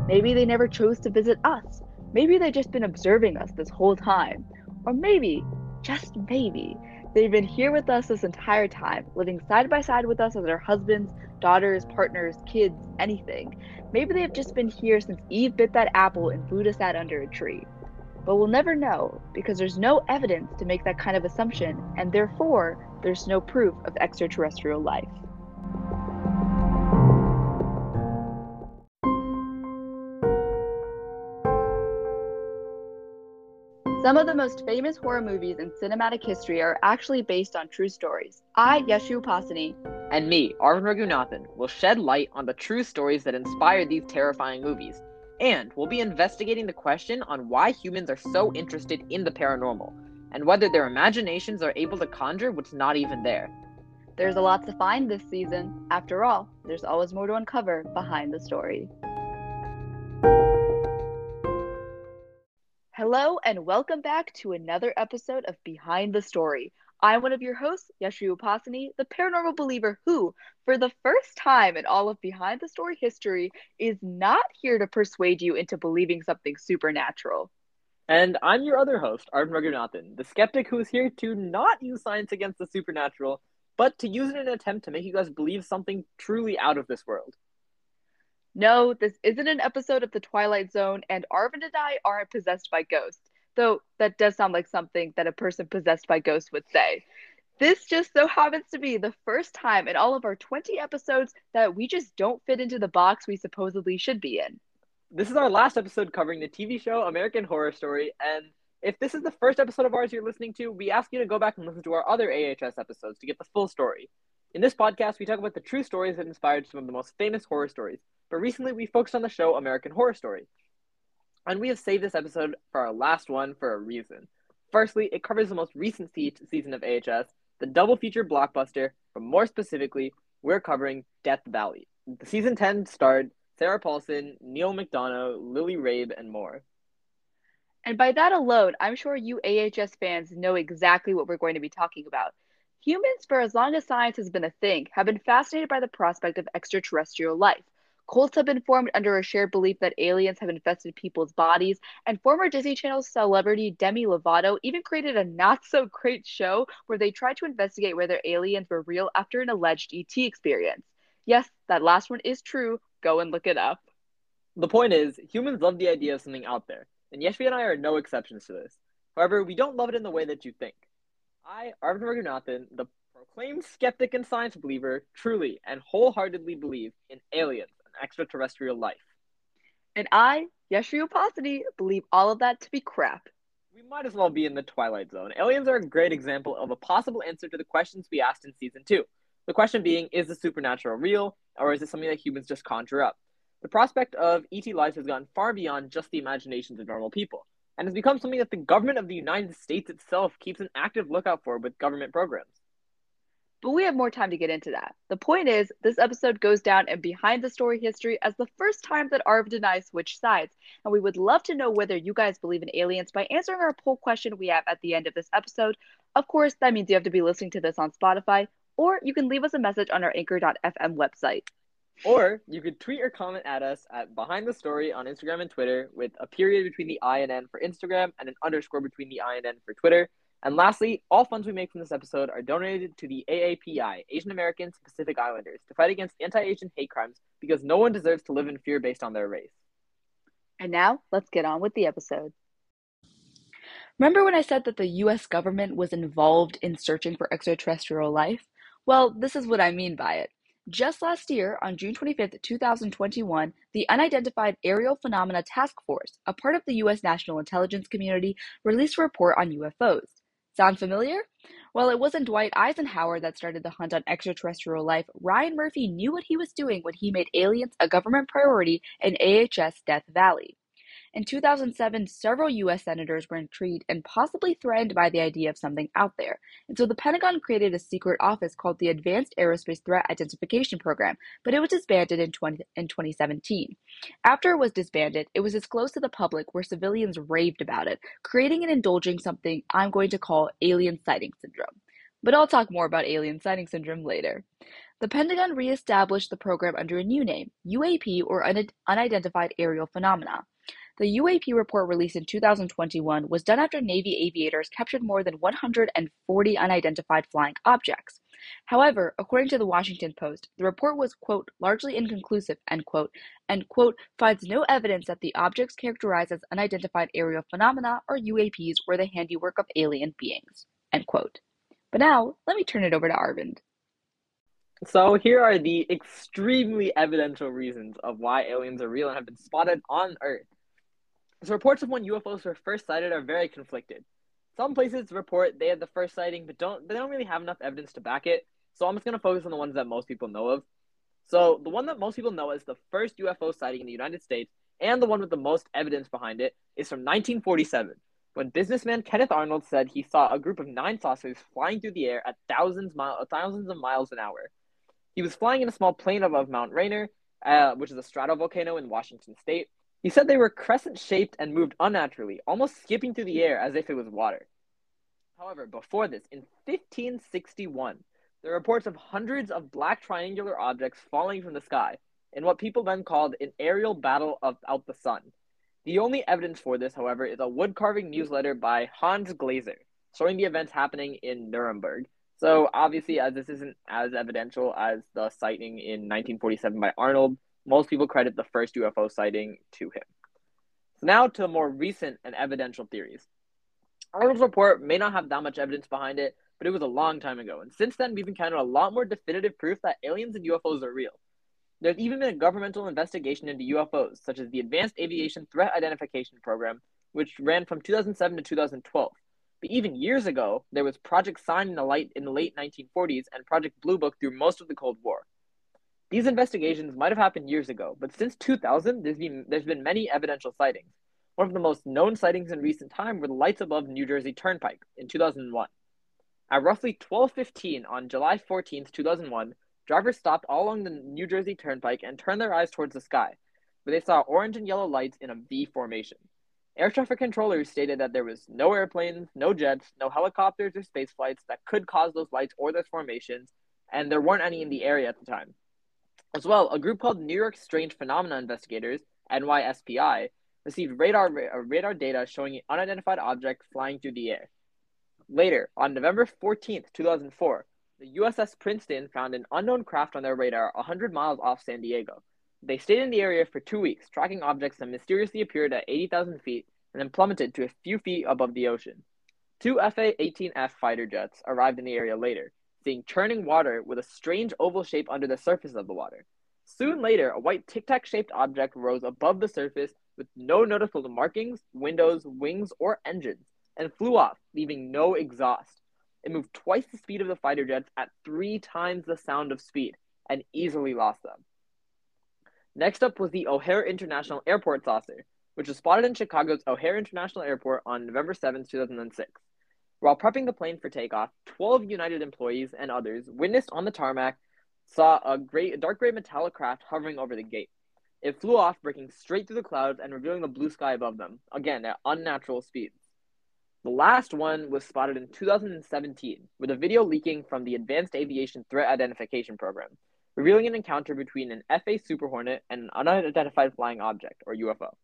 Maybe they never chose to visit us. Maybe they've just been observing us this whole time. Or maybe, just maybe, they've been here with us this entire time, living side by side with us as our husbands, daughters, partners, kids, anything. Maybe they've just been here since Eve bit that apple and Buddha sat under a tree. But we'll never know because there's no evidence to make that kind of assumption, and therefore, there's no proof of extraterrestrial life. Some of the most famous horror movies in cinematic history are actually based on true stories. I, Yeshu Pasani, And me, Arvin Raghunathan, will shed light on the true stories that inspired these terrifying movies. And we'll be investigating the question on why humans are so interested in the paranormal, and whether their imaginations are able to conjure what's not even there. there's a lot to find this season. After all, there's always more to uncover behind the story. Hello, and welcome back to another episode of Behind the Story. I'm one of your hosts, Yeshu Upasani, the paranormal believer who, for the first time in all of Behind the Story history, is not here to persuade you into believing something supernatural. And I'm your other host, Arvin Raghunathan, the skeptic who is here to not use science against the supernatural, but to use it in an attempt to make you guys believe something truly out of this world. No, this isn't an episode of The Twilight Zone, and Arvin and I aren't possessed by ghosts, though that does sound like something that a person possessed by ghosts would say. This just so happens to be the first time in all of our 20 episodes that we just don't fit into the box we supposedly should be in. This is our last episode covering the TV show American Horror Story, and if this is the first episode of ours you're listening to, we ask you to go back and listen to our other AHS episodes to get the full story. In this podcast, we talk about the true stories that inspired some of the most famous horror stories, but recently we focused on the show American Horror Story. And we have saved this episode for our last one for a reason. Firstly, it covers the most recent season of AHS, the double feature blockbuster, but more specifically, we're covering Death Valley. The season 10 starred Sarah Paulson, Neil McDonough, Lily Rabe, and more. And by that alone, I'm sure you AHS fans know exactly what we're going to be talking about. Humans, for as long as science has been a thing, have been fascinated by the prospect of extraterrestrial life. Cults have been formed under a shared belief that aliens have infested people's bodies, and former Disney Channel celebrity Demi Lovato even created a not so great show where they tried to investigate whether aliens were real after an alleged ET experience. Yes, that last one is true. Go and look it up. The point is, humans love the idea of something out there, and Yeshvi and I are no exceptions to this. However, we don't love it in the way that you think. I, Arvind Raghunathan, the proclaimed skeptic and science believer, truly and wholeheartedly believe in aliens and extraterrestrial life. And I, Yeshri Upasani, believe all of that to be crap. We might as well be in the Twilight Zone. Aliens are a great example of a possible answer to the questions we asked in season 2. The question being, is the supernatural real, or is it something that humans just conjure up? The prospect of ET life has gone far beyond just the imaginations of normal people, and has become something that the government of the United States itself keeps an active lookout for with government programs. But we have more time to get into that. The point is, this episode goes down in behind the story history as the first time that Arv and I switched sides, and we would love to know whether you guys believe in aliens by answering our poll question we have at the end of this episode. Of course, that means you have to be listening to this on Spotify, or you can leave us a message on our anchor.fm website. Or you could tweet or comment at us at Behind the Story on Instagram and Twitter with a period between the I and N for Instagram and an underscore between the I and N for Twitter. And lastly, all funds we make from this episode are donated to the AAPI, Asian Americans and Pacific Islanders, to fight against anti-Asian hate crimes because no one deserves to live in fear based on their race. And now, let's get on with the episode. Remember when I said that the US government was involved in searching for extraterrestrial life? Well, this is what I mean by it. Just last year, on June 25th, 2021, the Unidentified Aerial Phenomena Task Force, a part of the U.S. National Intelligence Community, released a report on UFOs. Sound familiar? Well, it wasn't Dwight Eisenhower that started the hunt on extraterrestrial life. Ryan Murphy knew what he was doing when he made aliens a government priority in AHS Death Valley. In 2007, several U.S. senators were intrigued and possibly threatened by the idea of something out there, and so the Pentagon created a secret office called the Advanced Aerospace Threat Identification Program, but it was disbanded in 2017. After it was disbanded, it was disclosed to the public where civilians raved about it, creating and indulging something I'm going to call alien sighting syndrome. But I'll talk more about alien sighting syndrome later. The Pentagon reestablished the program under a new name, UAP, or Unidentified Aerial Phenomena. The UAP report released in 2021 was done after Navy aviators captured more than 140 unidentified flying objects. However, according to the Washington Post, the report was, quote, largely inconclusive, end quote, and, quote, finds no evidence that the objects characterized as unidentified aerial phenomena or UAPs were the handiwork of alien beings, end quote. But now, let me turn it over to Arvind. So here are the extremely evidential reasons of why aliens are real and have been spotted on Earth. So reports of when UFOs were first sighted are very conflicted. Some places report they had the first sighting, but they don't really have enough evidence to back it. So I'm just gonna focus on the ones that most people know of. So the one that most people know as the first UFO sighting in the United States, and the one with the most evidence behind it, is from 1947, when businessman Kenneth Arnold said he saw a group of 9 saucers flying through the air at thousands of miles an hour. He was flying in a small plane above Mount Rainier, which is a stratovolcano in Washington state. He said they were crescent-shaped and moved unnaturally, almost skipping through the air as if it was water. However, before this, in 1561, there are reports of hundreds of black triangular objects falling from the sky in what people then called an aerial battle out the sun. The only evidence for this, however, is a wood-carving newsletter by Hans Glaser, showing the events happening in Nuremberg. So obviously, as this isn't as evidential as the sighting in 1947 by Arnold, most people credit the first UFO sighting to him. So now to more recent and evidential theories. Arnold's report may not have that much evidence behind it, but it was a long time ago, and since then we've encountered a lot more definitive proof that aliens and UFOs are real. There's even been a governmental investigation into UFOs, such as the Advanced Aviation Threat Identification Program, which ran from 2007 to 2012. But even years ago, there was Project Sign in the late 1940s and Project Blue Book through most of the Cold War. These investigations might have happened years ago, but since 2000, there's been many evidential sightings. One of the most known sightings in recent time were the lights above New Jersey Turnpike in 2001. At roughly 12:15 on July 14th, 2001, drivers stopped all along the New Jersey Turnpike and turned their eyes towards the sky, where they saw orange and yellow lights in a V formation. Air traffic controllers stated that there was no airplanes, no jets, no helicopters or space flights that could cause those lights or those formations, and there weren't any in the area at the time. As well, a group called New York Strange Phenomena Investigators, NYSPI, received radar data showing an unidentified object flying through the air. Later, on November 14th, 2004, the USS Princeton found an unknown craft on their radar 100 miles off San Diego. They stayed in the area for 2 weeks, tracking objects that mysteriously appeared at 80,000 feet and then plummeted to a few feet above the ocean. 2 FA-18F fighter jets arrived in the area later, seeing churning water with a strange oval shape under the surface of the water. Soon later, a white tic-tac-shaped object rose above the surface with no noticeable markings, windows, wings, or engines, and flew off, leaving no exhaust. It moved twice the speed of the fighter jets at 3 times the sound of speed, and easily lost them. Next up was the O'Hare International Airport saucer, which was spotted in Chicago's O'Hare International Airport on November 7, 2006. While prepping the plane for takeoff, 12 United employees and others witnessed on the tarmac saw a dark gray metallic craft hovering over the gate. It flew off, breaking straight through the clouds and revealing the blue sky above them, again at unnatural speeds. The last one was spotted in 2017, with a video leaking from the Advanced Aviation Threat Identification Program, revealing an encounter between an FA Super Hornet and an unidentified flying object, or UFO.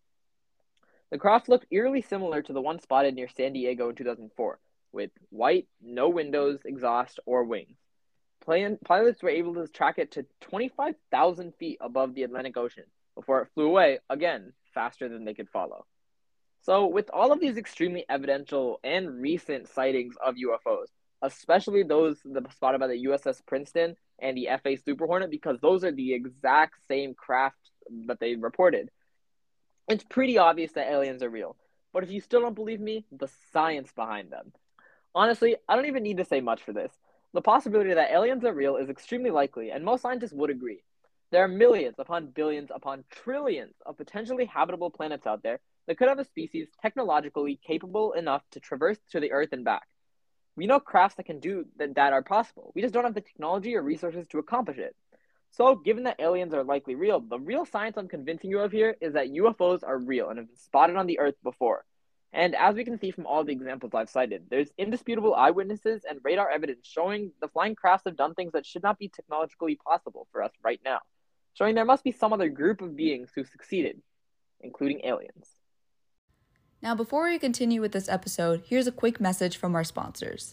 The craft looked eerily similar to the one spotted near San Diego in 2004, with white, no windows, exhaust, or wings. Pilots were able to track it to 25,000 feet above the Atlantic Ocean before it flew away, again, faster than they could follow. So, with all of these extremely evidential and recent sightings of UFOs, especially those spotted by the USS Princeton and the FA Super Hornet, because those are the exact same craft that they reported, it's pretty obvious that aliens are real. But if you still don't believe me, the science behind them. Honestly, I don't even need to say much for this. The possibility that aliens are real is extremely likely, and most scientists would agree. There are millions upon billions upon trillions of potentially habitable planets out there that could have a species technologically capable enough to traverse to the Earth and back. We know crafts that can do that are possible. We just don't have the technology or resources to accomplish it. So, given that aliens are likely real, the real science I'm convincing you of here is that UFOs are real and have been spotted on the Earth before. And as we can see from all the examples I've cited, there's indisputable eyewitnesses and radar evidence showing the flying crafts have done things that should not be technologically possible for us right now, showing there must be some other group of beings who succeeded, including aliens. Now, before we continue with this episode, here's a quick message from our sponsors.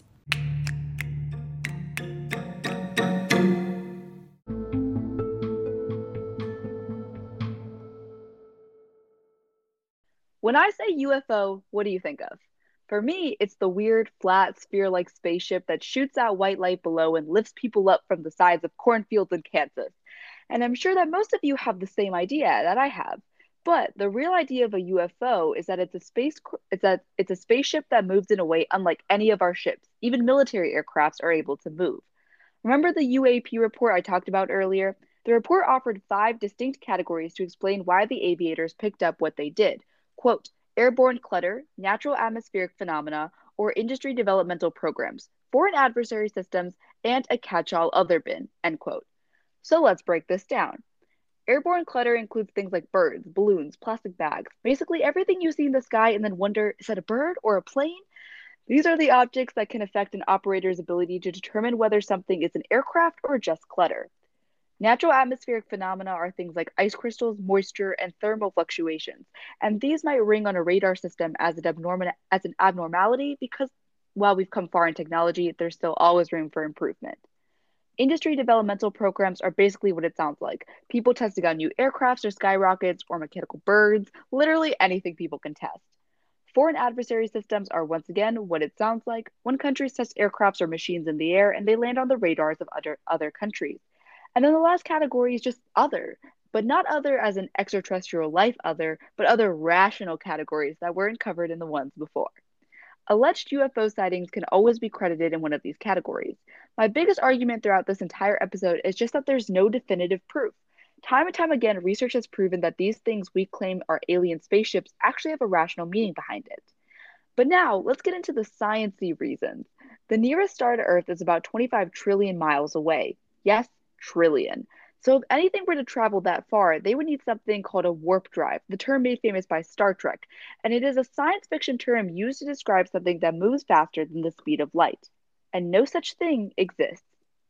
When I say UFO, what do you think of? For me, it's the weird, flat, sphere-like spaceship that shoots out white light below and lifts people up from the sides of cornfields in Kansas. And I'm sure that most of you have the same idea that I have. But the real idea of a UFO is that it's a spaceship that moves in a way unlike any of our ships. Even military aircrafts are able to move. Remember the UAP report I talked about earlier? The report offered 5 distinct categories to explain why the aviators picked up what they did. Quote, airborne clutter, natural atmospheric phenomena, or industry developmental programs, foreign adversary systems, and a catch-all other bin, end quote. So let's break this down. Airborne clutter includes things like birds, balloons, plastic bags, basically everything you see in the sky and then wonder, is that a bird or a plane? These are the objects that can affect an operator's ability to determine whether something is an aircraft or just clutter. Natural atmospheric phenomena are things like ice crystals, moisture, and thermal fluctuations, and these might ring on a radar system as an abnormality because while we've come far in technology, there's still always room for improvement. Industry developmental programs are basically what it sounds like. People testing out new aircrafts or skyrockets or mechanical birds, literally anything people can test. Foreign adversary systems are once again what it sounds like when countries test aircrafts or machines in the air and they land on the radars of other countries. And then the last category is just other, but not other as an extraterrestrial life other, but other rational categories that weren't covered in the ones before. Alleged UFO sightings can always be credited in one of these categories. My biggest argument throughout this entire episode is just that there's no definitive proof. Time and time again, research has proven that these things we claim are alien spaceships actually have a rational meaning behind it. But now, let's get into the sciencey reasons. The nearest star to Earth is about 25 trillion miles away. Yes, trillion. So if anything were to travel that far, they would need something called a warp drive, the term made famous by Star Trek, and it is a science fiction term used to describe something that moves faster than the speed of light. And no such thing exists.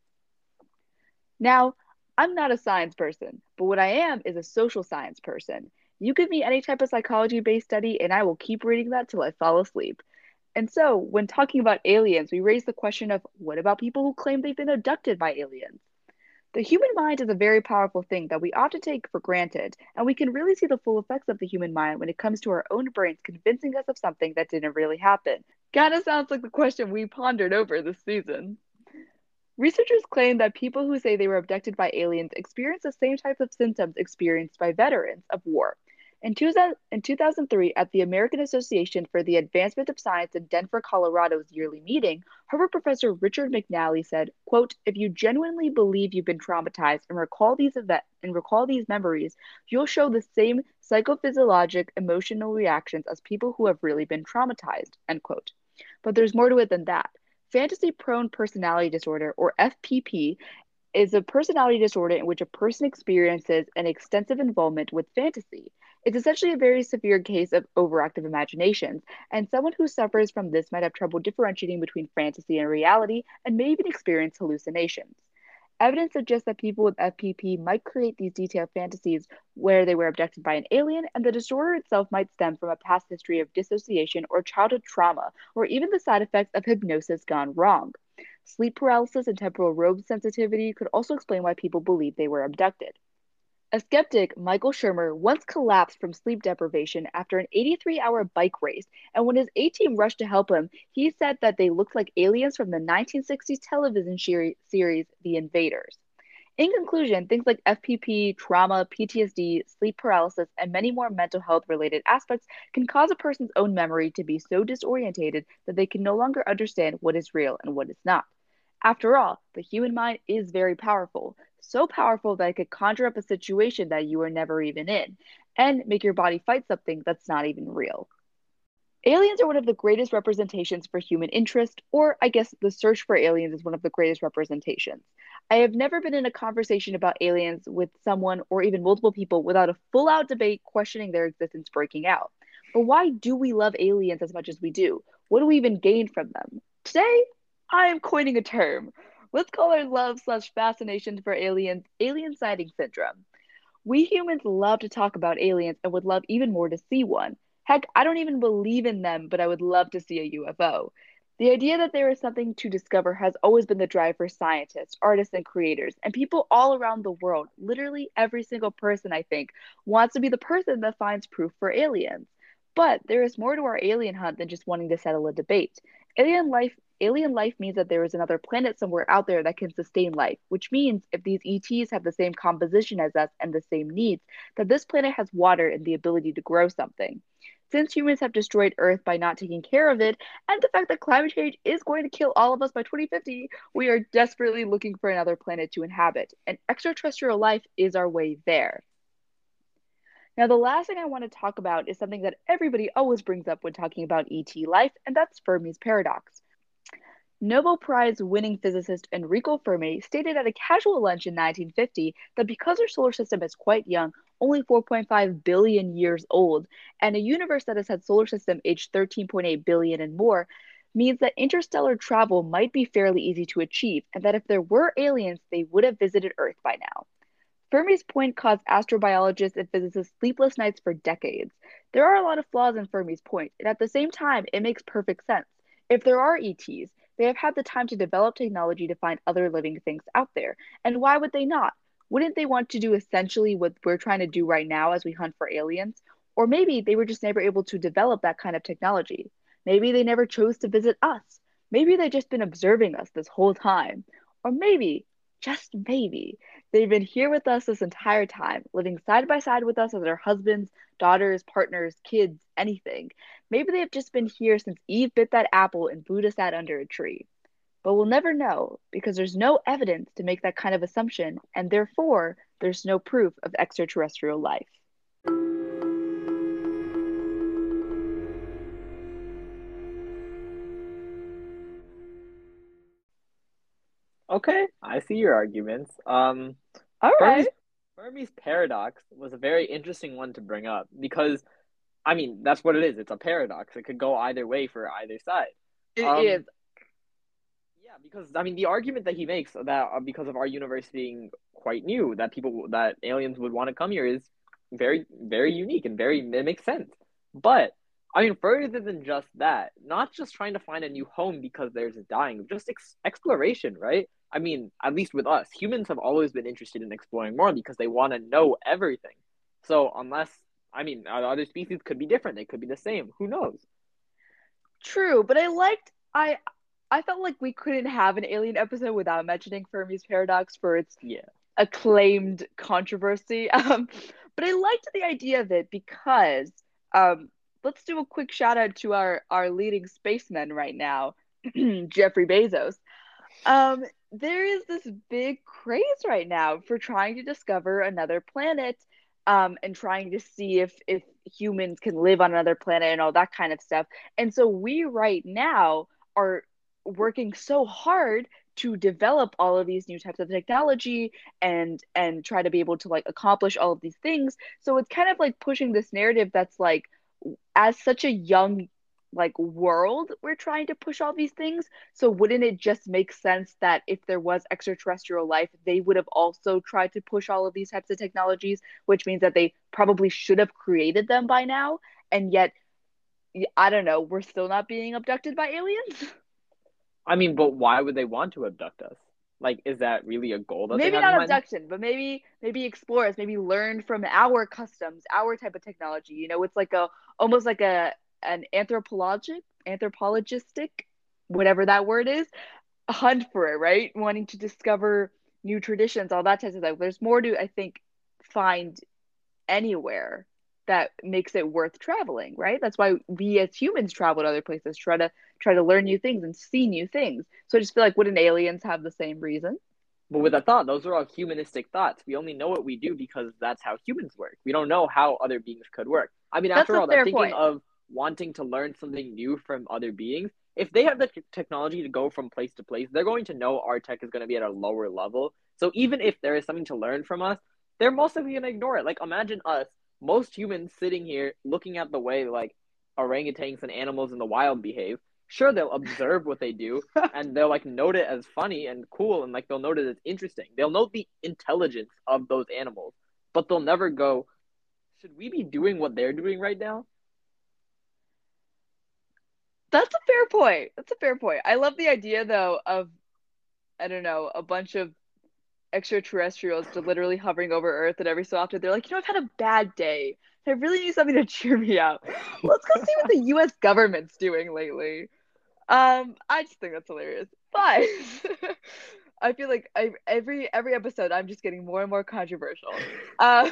Now, I'm not a science person, but what I am is a social science person. You give me any type of psychology based study, and I will keep reading that till I fall asleep. And so, when talking about aliens, we raise the question of what about people who claim they've been abducted by aliens? The human mind is a very powerful thing that we often take for granted, and we can really see the full effects of the human mind when it comes to our own brains convincing us of something that didn't really happen. Kinda sounds like the question we pondered over this season. Researchers claim that people who say they were abducted by aliens experience the same type of symptoms experienced by veterans of war. In 2003, at the American Association for the Advancement of Science in Denver, Colorado's yearly meeting, Harvard professor Richard McNally said, quote, if you genuinely believe you've been traumatized and recall these memories, you'll show the same psychophysiologic emotional reactions as people who have really been traumatized, end quote. But there's more to it than that. Fantasy prone personality disorder, or FPP, is a personality disorder in which a person experiences an extensive involvement with fantasy. It's essentially a very severe case of overactive imaginations, and someone who suffers from this might have trouble differentiating between fantasy and reality and may even experience hallucinations. Evidence suggests that people with FPP might create these detailed fantasies where they were abducted by an alien, and the disorder itself might stem from a past history of dissociation or childhood trauma, or even the side effects of hypnosis gone wrong. Sleep paralysis and temporal lobe sensitivity could also explain why people believe they were abducted. A skeptic, Michael Shermer, once collapsed from sleep deprivation after an 83-hour bike race, and when his A team rushed to help him, he said that they looked like aliens from the 1960s television series The Invaders. In conclusion, things like FPP, trauma, PTSD, sleep paralysis, and many more mental health related aspects can cause a person's own memory to be so disorientated that they can no longer understand what is real and what is not. After all, the human mind is very powerful, so powerful that it could conjure up a situation that you were never even in, and make your body fight something that's not even real. Aliens are one of the greatest representations for human interest, or I guess the search for aliens is one of the greatest representations. I have never been in a conversation about aliens with someone or even multiple people without a full out debate questioning their existence breaking out. Or why do we love aliens as much as we do? What do we even gain from them? Today, I am coining a term. Let's call our love/fascination for aliens alien sighting syndrome. We humans love to talk about aliens and would love even more to see one. Heck, I don't even believe in them, but I would love to see a UFO. The idea that there is something to discover has always been the drive for scientists, artists, and creators, and people all around the world. Literally every single person, I think, wants to be the person that finds proof for aliens. But there is more to our alien hunt than just wanting to settle a debate. Alien life Alien life means that there is another planet somewhere out there that can sustain life, which means if these ETs have the same composition as us and the same needs, that this planet has water and the ability to grow something. Since humans have destroyed Earth by not taking care of it, and the fact that climate change is going to kill all of us by 2050, we are desperately looking for another planet to inhabit, and extraterrestrial life is our way there. Now, the last thing I want to talk about is something that everybody always brings up when talking about ET life, and that's Fermi's paradox. Nobel Prize winning physicist Enrico Fermi stated at a casual lunch in 1950 that because our solar system is quite young, only 4.5 billion years old, and a universe that has had solar system aged 13.8 billion and more, means that interstellar travel might be fairly easy to achieve, and that if there were aliens, they would have visited Earth by now. Fermi's point caused astrobiologists and physicists sleepless nights for decades. There are a lot of flaws in Fermi's point, and at the same time, it makes perfect sense. If there are ETs, they have had the time to develop technology to find other living things out there. And why would they not? Wouldn't they want to do essentially what we're trying to do right now as we hunt for aliens? Or maybe they were just never able to develop that kind of technology. Maybe they never chose to visit us. Maybe they've just been observing us this whole time. Or maybe, just maybe, they've been here with us this entire time, living side by side with us as our husbands, daughters, partners, kids, anything. Maybe they've just been here since Eve bit that apple and Buddha sat under a tree. But we'll never know because there's no evidence to make that kind of assumption, and therefore, there's no proof of extraterrestrial life. Okay, I see your arguments. All Fermi's right. Fermi's paradox was a very interesting one to bring up because, I mean, that's what it is. It's a paradox. It could go either way for either side. It is. Um, yeah, because I mean, the argument that he makes that because of our universe being quite new, that aliens would want to come here is very, very unique and very it makes sense. But I mean, further than just that, not just trying to find a new home because there's a dying, just exploration, right? I mean, at least with us, humans have always been interested in exploring more because they want to know everything. So unless, I mean, other species could be different, they could be the same. Who knows? True, but I felt like we couldn't have an alien episode without mentioning Fermi's paradox for its Yeah. acclaimed controversy. But I liked the idea of it because um, let's do a quick shout out to our leading spaceman right now, Jeffrey Bezos. Um, there is this big craze right now for trying to discover another planet, and trying to see if humans can live on another planet and all that kind of stuff. And so we right now are working so hard to develop all of these new types of technology and try to be able to like accomplish all of these things. So it's kind of like pushing this narrative that's like as such a young like world we're trying to push all these things, so wouldn't it just make sense that if there was extraterrestrial life they would have also tried to push all of these types of technologies, which means that they probably should have created them by now, and yet I don't know, we're still not being abducted by aliens. I mean, but why would they want to abduct us? Like, is that really a goal that they Maybe have in not mind? abduction, but maybe explore us, maybe learn from our customs, our type of technology. It's like a almost like a an anthropologistic, whatever that word is, a hunt for it, right? Wanting to discover new traditions, all that type of stuff. There's more to, I think, find anywhere that makes it worth traveling, right? That's why we as humans travel to other places, try to learn new things and see new things. So I just feel like wouldn't aliens have the same reason? But with a thought, those are all humanistic thoughts. We only know what we do because that's how humans work. We don't know how other beings could work. I mean, That's after a all, that fair thinking point. of wanting to learn something new from other beings, if they have the technology to go from place to place, they're going to know our tech is going to be at a lower level. So even if there is something to learn from us, they're most likely going to ignore it. Like, imagine us, most humans sitting here looking at the way, like, orangutans and animals in the wild behave. Sure, they'll observe what they do and they'll like note it as funny and cool and like they'll note it as interesting. They'll note the intelligence of those animals, but they'll never go, should we be doing what they're doing right now? That's a fair point. That's a fair point. I love the idea though of, I don't know, a bunch of extraterrestrials just literally hovering over Earth, and every so often they're like, I've had a bad day. I really need something to cheer me up. Let's go see what the US government's doing lately. I just think that's hilarious. But I feel like every episode I'm just getting more and more controversial. Uh,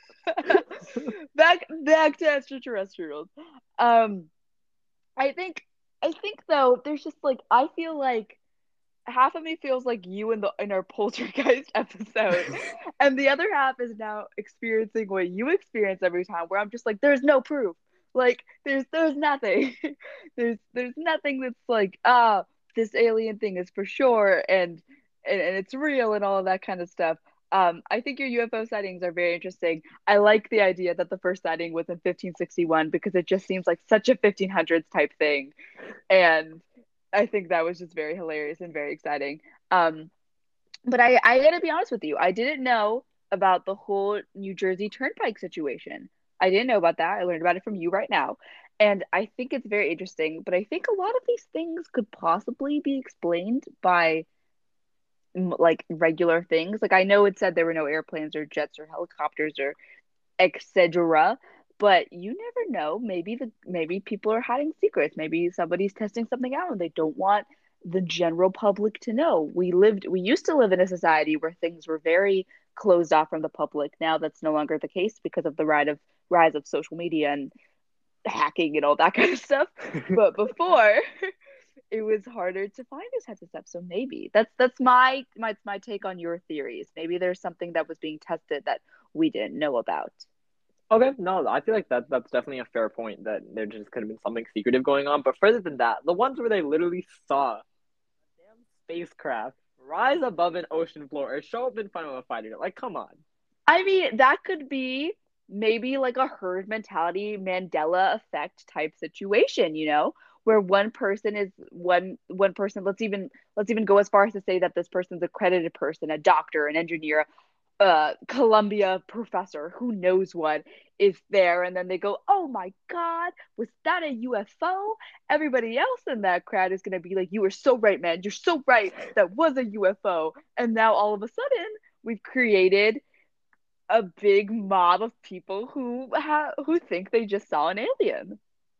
back to extraterrestrials. Um, I think I think though there's just like I feel like half of me feels like you in our poltergeist episode, and the other half is now experiencing what you experience every time, where I'm just like, there's no proof. Like there's nothing. There's nothing that's like, this alien thing is for sure and it's real and all of that kind of stuff. I think your UFO sightings are very interesting. I like the idea that the first sighting was in 1561 because it just seems like such a 1500s type thing. And I think that was just very hilarious and very exciting. Um, but I gotta be honest with you, I didn't know about the whole New Jersey Turnpike situation. I didn't know about that. I learned about it from you right now. And I think it's very interesting, but I think a lot of these things could possibly be explained by like regular things. Like I know it said there were no airplanes or jets or helicopters or etc. But you never know. Maybe people are hiding secrets. Maybe somebody's testing something out and they don't want the general public to know. We used to live in a society where things were very closed off from the public. Now that's no longer the case because of the rise of social media and hacking and all that kind of stuff. But before it was harder to find these types of stuff. So maybe that's my take on your theories. Maybe there's something that was being tested that we didn't know about. Okay, no, I feel like that's definitely a fair point that there just could have been something secretive going on. But further than that, the ones where they literally saw a damn spacecraft rise above an ocean floor or show up in front of a fighter, like, come on. I mean, that could be maybe like a herd mentality, Mandela effect type situation, where one person, let's even go as far as to say that this person's a credited person, a doctor, an engineer, Columbia professor, who knows what, is there, and then they go, "Oh my God, was that a UFO?" Everybody else in that crowd is gonna be like, "You were so right, man. You're so right. That was a UFO." And now all of a sudden, we've created a big mob of people who think they just saw an alien.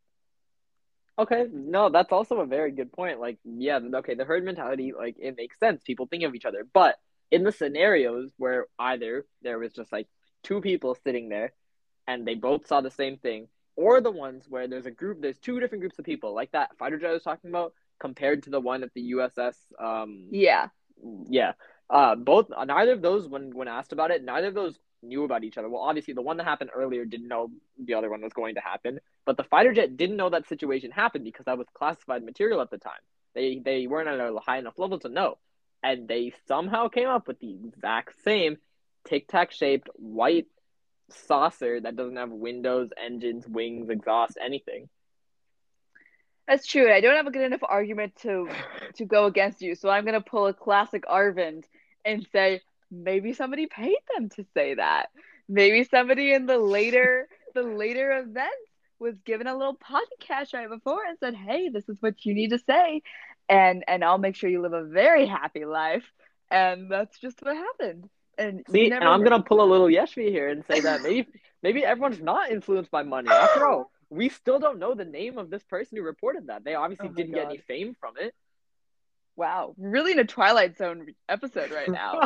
Okay, no, that's also a very good point. Like, yeah, okay, the herd mentality, like, it makes sense. People think of each other. But in the scenarios where either there was just like two people sitting there and they both saw the same thing, or the ones where there's two different groups of people, like that fighter jet I was talking about, compared to the one at the USS, Yeah. yeah. Both neither of those when asked about it, neither of those knew about each other. Well, obviously the one that happened earlier didn't know the other one was going to happen, but the fighter jet didn't know that situation happened because that was classified material at the time. They weren't at a high enough level to know, and they somehow came up with the exact same tic tac shaped white saucer that doesn't have windows, engines, wings, exhaust, anything. That's true. I don't have a good enough argument to go against you, so I'm gonna pull a classic Arvind and say maybe somebody paid them to say that. Maybe somebody in the later events was given a little podcast right before and said, "Hey, this is what you need to say, and I'll make sure you live a very happy life." And that's just what happened. And you See, and never I'm know. gonna pull a little Yeshvi here and say that maybe everyone's not influenced by money. After all, we still don't know the name of this person who reported that. They Oh obviously my didn't get any God. fame from it. Wow. Really in a Twilight Zone episode right now.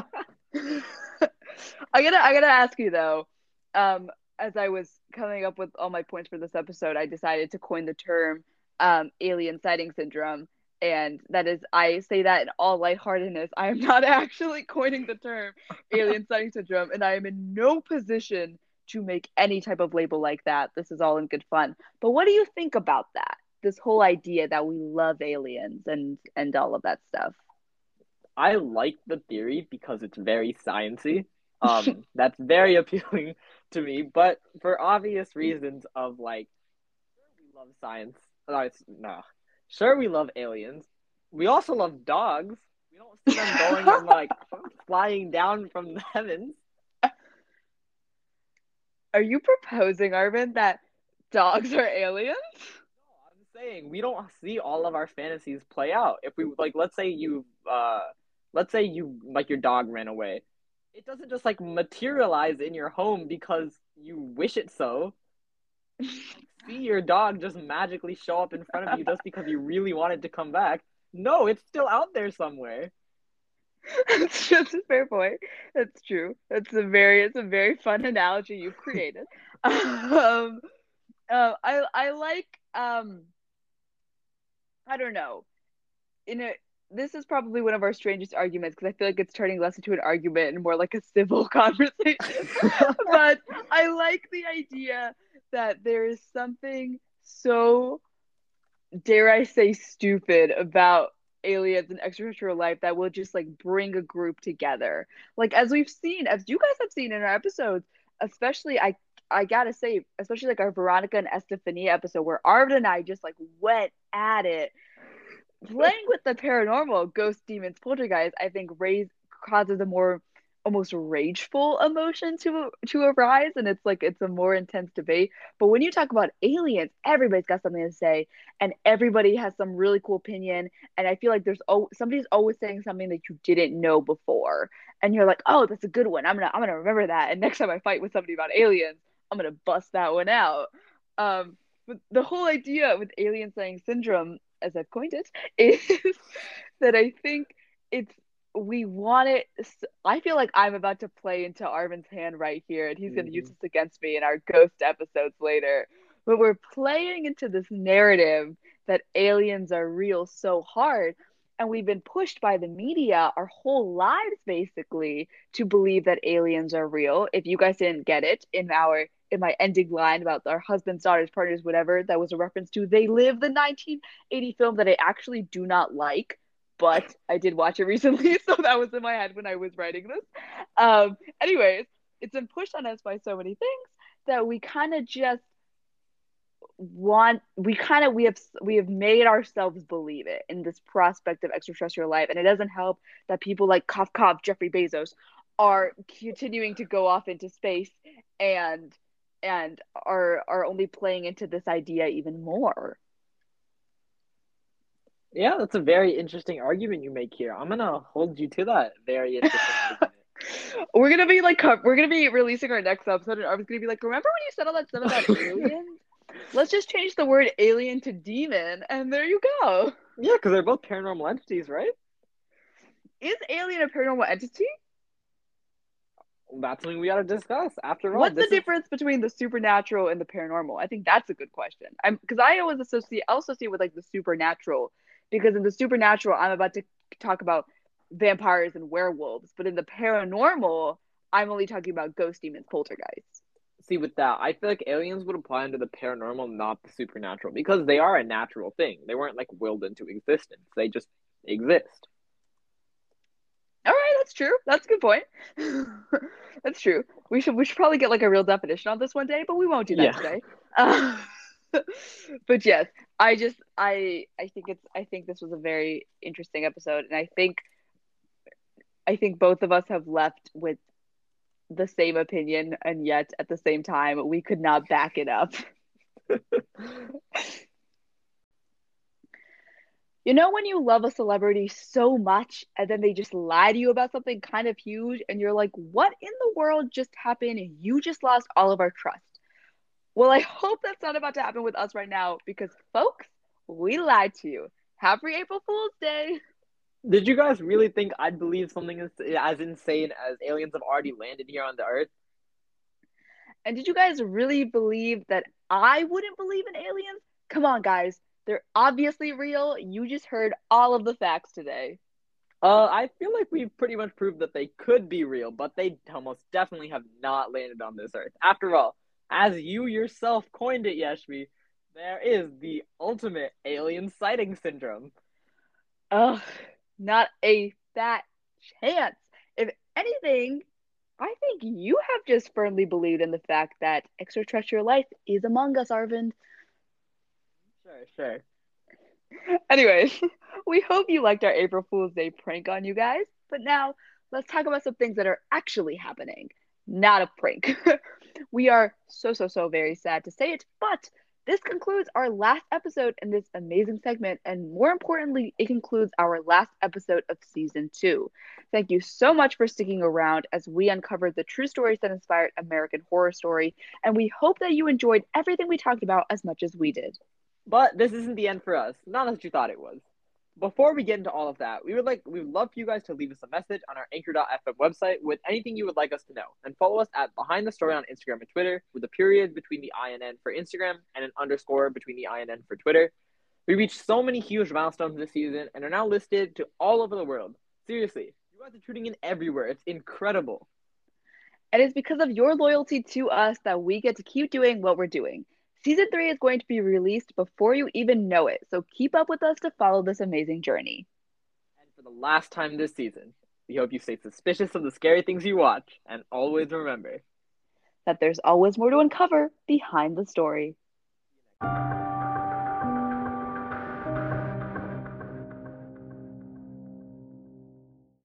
I gotta ask you though, as I was coming up with all my points for this episode, I decided to coin the term alien sighting syndrome. And that is, I say that in all lightheartedness. I am not actually coining the term alien sighting syndrome, and I am in no position to make any type of label like that. This is all in good fun. But what do you think about that? This whole idea that we love aliens and all of that stuff. I like the theory because it's very sciency. That's very appealing to me, but for obvious reasons of like love science. No. Sure, we love aliens. We also love dogs. We don't see them going and like flying down from the heavens. Are you proposing, Arvin, that dogs are aliens? I'm saying we don't see all of our fantasies play out. If we like, let's say you like your dog ran away. It doesn't just like materialize in your home because you wish it so. See your dog just magically show up in front of you just because you really wanted to come back. No, it's still out there somewhere. That's just a fair point. That's true. It's a very fun analogy you've created. I like I don't know. In a This is probably one of our strangest arguments because I feel like it's turning less into an argument and more like a civil conversation. But I like the idea that there is something so, dare I say, stupid about aliens and extraterrestrial life that will just like bring a group together. Like as we've seen, as you guys have seen in our episodes, especially I gotta say, especially like our Veronica and Estefania episode where Arvid and I just like went at it playing with the paranormal, ghost, demons, poltergeist, I think raise causes a more almost rageful emotion to arise, and it's a more intense debate. But when you talk about aliens, everybody's got something to say, and everybody has some really cool opinion. And I feel like somebody's always saying something that you didn't know before, and you're like, oh, that's a good one. I'm gonna remember that, and next time I fight with somebody about aliens, I'm gonna bust that one out. But the whole idea with alien saying syndrome, as I've coined it, is that I think it's we want it. I feel like I'm about to play into Arvin's hand right here, and he's going to use Mm-hmm. this against me in our ghost episodes later. But we're playing into this narrative that aliens are real so hard. And we've been pushed by the media our whole lives basically to believe that aliens are real. If you guys didn't get it in my ending line about our husbands, daughters, partners, whatever, that was a reference to They Live, the 1980 film that I actually do not like, but I did watch it recently, so that was in my head when I was writing this. Anyways, it's been pushed on us by so many things that we kind of just want we have made ourselves believe it in this prospect of extraterrestrial life, and it doesn't help that people like Kafkov, Jeffrey Bezos, are continuing to go off into space and are only playing into this idea even more. Yeah, that's a very interesting argument you make here. I'm gonna hold you to that very interesting argument. We're gonna be releasing our next episode, and I was gonna be like, remember when you said all that stuff about aliens? Let's just change the word alien to demon, and there you go. Yeah, because they're both paranormal entities, right? Is alien a paranormal entity? That's something we gotta discuss. After all, What's the this is difference between the supernatural and the paranormal? I think that's a good question. I'm because I always associate with like the supernatural, because in the supernatural I'm about to talk about vampires and werewolves, but in the paranormal I'm only talking about ghost demons, poltergeists. see with that. I feel like aliens would apply under the paranormal, not the supernatural, because they are a natural thing. They weren't like willed into existence. They just exist. All right, that's true. That's a good point. That's true. We should probably get like a real definition on this one day, but we won't do that Yeah. today. Uh, but yes, I think this was a very interesting episode, and I think both of us have left with the same opinion, and yet at the same time we could not back it up. You know when you love a celebrity so much and then they just lie to you about something kind of huge and you're like, what in the world just happened? You just lost all of our trust. Well, I hope that's not about to happen with us right now because, folks, we lied to you. Happy April Fool's Day. Did you guys really think I'd believe something as insane as aliens have already landed here on the Earth? And did you guys really believe that I wouldn't believe in aliens? Come on, guys. They're obviously real. You just heard all of the facts today. I feel like we've pretty much proved that they could be real, but they almost definitely have not landed on this Earth. After all, as you yourself coined it, Yashvi, there is the ultimate alien sighting syndrome. Ugh, not a fat chance. If anything, I think you have just firmly believed in the fact that extraterrestrial life is among us, Arvind. Sure. Anyways, we hope you liked our April Fool's Day prank on you guys. But now let's talk about some things that are actually happening, not a prank. We are so very sad to say it, but this concludes our last episode in this amazing segment. And more importantly, it concludes our last episode of season 2. Thank you so much for sticking around as we uncovered the true stories that inspired American Horror Story. And we hope that you enjoyed everything we talked about as much as we did. But this isn't the end for us, not as you thought it was. Before we get into all of that, we would love for you guys to leave us a message on our Anchor.fm website with anything you would like us to know, and follow us at Behind the Story on Instagram and Twitter with a period between the INN for Instagram and an underscore between the INN for Twitter. We reached so many huge milestones this season and are now listed to all over the world. Seriously, you guys are tuning in everywhere. It's incredible. It is because of your loyalty to us that we get to keep doing what we're doing. Season 3 is going to be released before you even know it, so keep up with us to follow this amazing journey. And for the last time this season, we hope you stay suspicious of the scary things you watch, and always remember That there's always more to uncover behind the story.